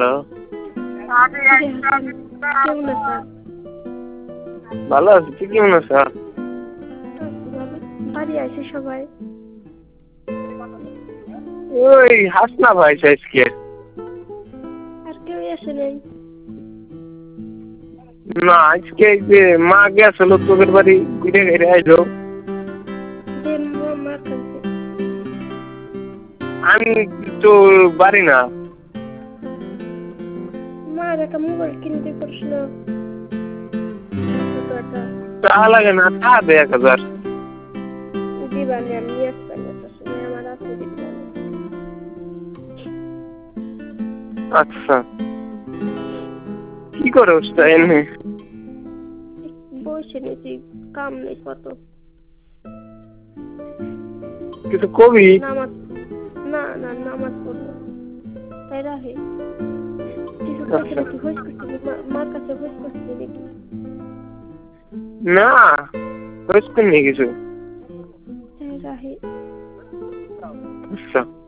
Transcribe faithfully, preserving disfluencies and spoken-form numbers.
Hello, কেমন আছো? ভালো আছি, তুই কেমন আছো? বাড়ি আছে সবাই? ওই হাসনা ভাই আজকে। আর কেউ আসে নাই? না, আজকে যে মা গেছিল তোদের বাড়ি ঘুরে ঘুরে আইলো। যে মার কাছে আমি তো বাড়ি না। মার একটা মোবাইল কিনতে পারিস না? তা লাগে না, তা দে এক হাজার। দিবানি আমি নিয়ে আসতে পারি না, তোর সঙ্গে আমার আছে দিবানি। আচ্ছা, কি করে উঠতে এনে? বসে নিয়েছি, কাম নেই কত। কিছু কবি? নামাজ না না নামাজ পড়বো তাই রাহে। কিছু পয়সা নাকি হইস করছিলি, মার কাছে হইস করছিলি নাকি? না, হইস কোন কিছু। তাই রাহে। আচ্ছা।